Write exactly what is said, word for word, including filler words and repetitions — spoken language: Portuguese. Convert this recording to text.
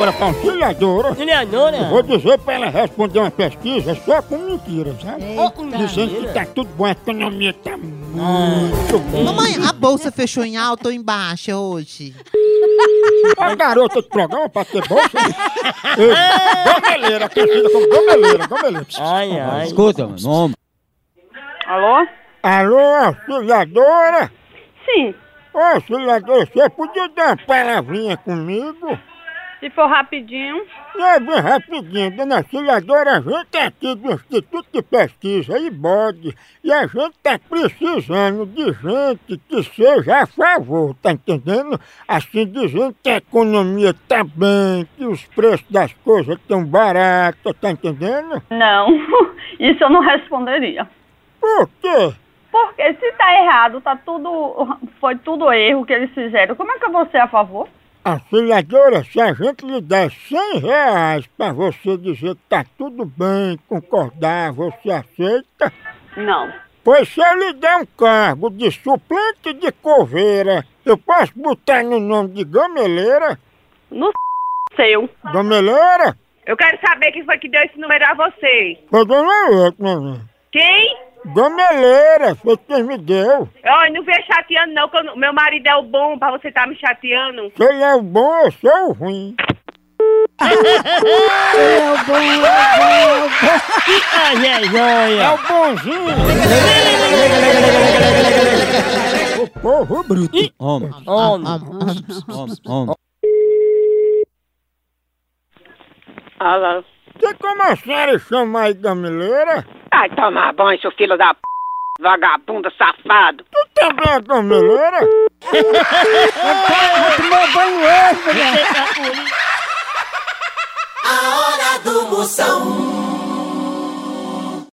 agora pra auxiliadora. Auxiliadora? Eu vou dizer pra ela responder uma pesquisa só com mentiras, sabe? Eita. Dizendo que tá tudo bom, a economia tá muito boa. Mamãe, a bolsa fechou em alta ou em baixa hoje? A garota de programa pra ter bolsa. Ei, Gomeleira, conhecida como Gomeleira, Gomeleira. Ai, ai. Escuta, meu nome. Alô? Alô, auxiliadora? Sim. Ô, auxiliadora, você podia dar uma palavrinha comigo? Se for rapidinho. Não é bem rapidinho, dona auxiliadora, a gente é aqui do Instituto de Pesquisa I B O D e a gente tá precisando de gente que seja a favor, tá entendendo? Assim, dizendo que a economia tá bem, que os preços das coisas estão baratos, tá entendendo? Não, isso eu não responderia. Por quê? Porque se tá errado, tá tudo. Foi tudo erro que eles fizeram. Como é que eu vou ser a favor? Auxiliadora, se a gente lhe der cem reais pra você dizer que tá tudo bem, concordar, você aceita? Não. Pois se eu lhe der um cargo de suplente de coveira, eu posso botar no nome de Gomeleira? No seu. Gomeleira? Eu quero saber quem foi que deu esse número a vocês. Foi dona eu, mamãe. Quem? Gomeleira, foi quem me deu. Olha, não venha chateando não, que eu, meu marido é o bom pra você estar tá me chateando. Se ele é o bom, eu sou o ruim. Ele é o bom, é o bom, é o bom. Ai, ai, joia. É o bonzinho. O povo bruto. Homem, Homem. homem, homem. Alô? Tem como a senhora chamar aí Gomeleira? Vai tomar banho, seu filho da p... vagabundo safado. Tu também é Gomeleira? Tomou banho hoje, mulher. A hora do Moção.